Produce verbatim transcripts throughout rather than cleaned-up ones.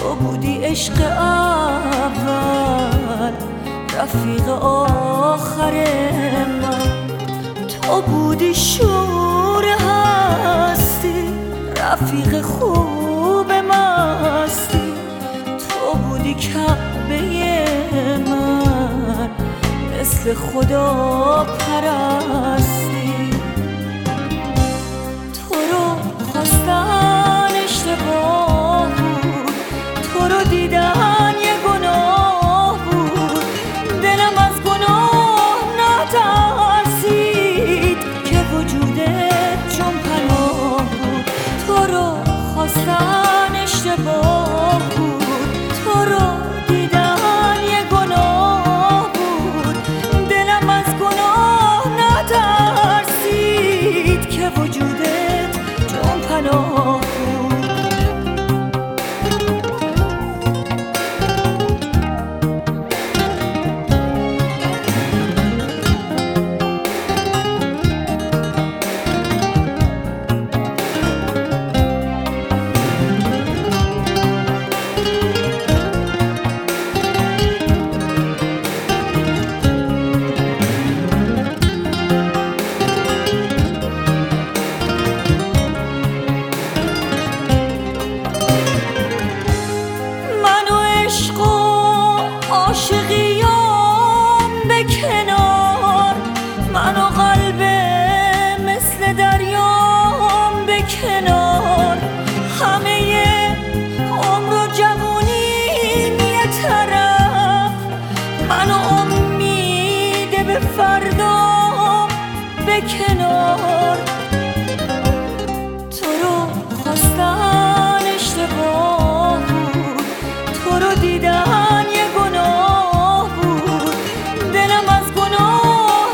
تو بودی عشق اول، رفیق آخر من. تو بودی شور هستی، رفیق خوب مستی. تو بودی کعبه من، مثل خدا پرستی. تو رو خواستن اشتباه بود، تو رو دیدن یه گناه بود. دلم از گناه نترسید که وجودت چون پناه بود. تو رو خواستن اشتباه بود، تو رو دیدن یه گناه بود. دلم از گناه نترسید که وجودت چون پناه بود. عاشقیام به کنار، من و قلب مثل دریام به کنار. همه عمر و جوونیم یه طرف، من و امید به فردام به کنار. تو رو خواستن اشتباه بود، تو رو دیدن یه گناه بود. دلم از گناه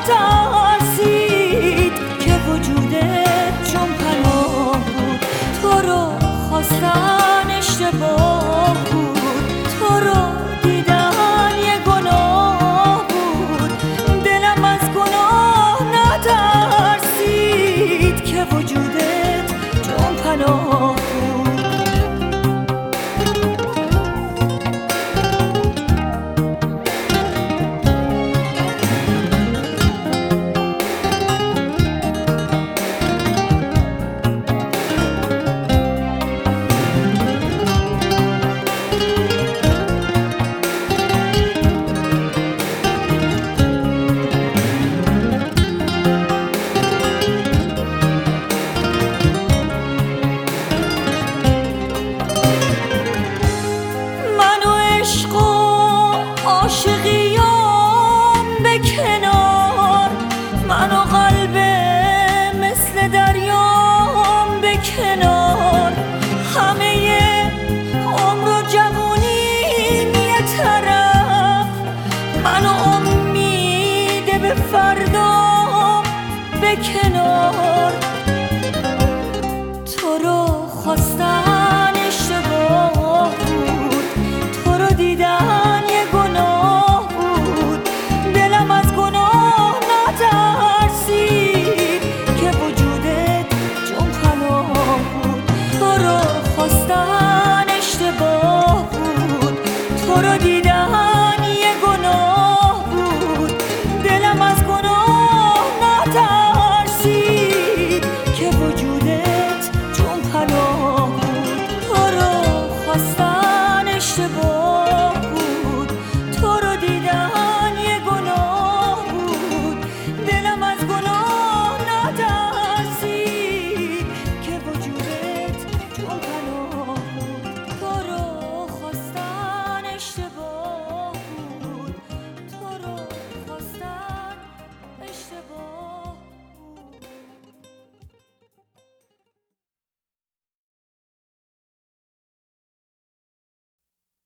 نترسید که وجودت چون پناه بود. تو رو خواستن اشتباه بود، تو رو دیدن یه گناه بود. دلم از گناه نترسید که وجودت چون پناه بود. عاشقیام به کنار، من و قلب مثل دریام به کنار. همه عمر و جوونیم یه طرف، من و امید به فردام به کنار. تو رو خواستن اشتباه بود، تو رو دیدن یه گناه بود. دلم از گناه نترسید که وجودت چون پناه بود. تو رو خواستن اشتباه بود، تو رو دیدن